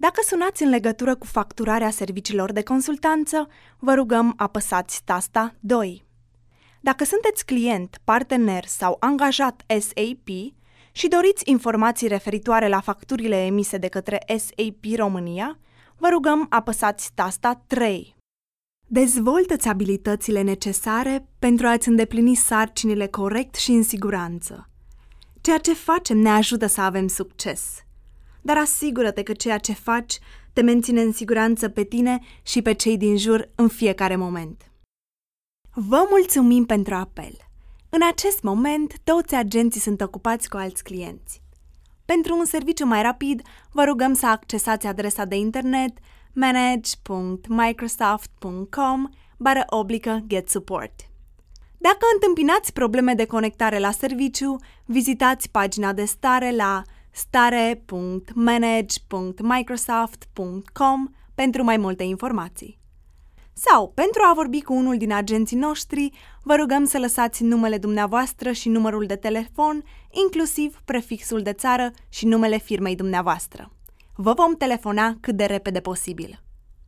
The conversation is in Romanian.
Dacă sunați în legătură cu facturarea serviciilor de consultanță, vă rugăm apăsați tasta 2. Dacă sunteți client, partener sau angajat SAP și doriți informații referitoare la facturile emise de către SAP România, vă rugăm apăsați tasta 3. Dezvoltă-ți abilitățile necesare pentru a-ți îndeplini sarcinile corect și în siguranță. Ceea ce facem ne ajută să avem succes. Dar asigură-te că ceea ce faci te menține în siguranță pe tine și pe cei din jur în fiecare moment. Vă mulțumim pentru apel! În acest moment, toți agenții sunt ocupați cu alți clienți. Pentru un serviciu mai rapid, vă rugăm să accesați adresa de internet manage.microsoft.com/get support. Dacă întâmpinați probleme de conectare la serviciu, vizitați pagina de stare la stare.manage.microsoft.com pentru mai multe informații. Sau, pentru a vorbi cu unul din agenții noștri, vă rugăm să lăsați numele dumneavoastră și numărul de telefon, inclusiv prefixul de țară și numele firmei dumneavoastră. Vă vom telefona cât de repede posibil.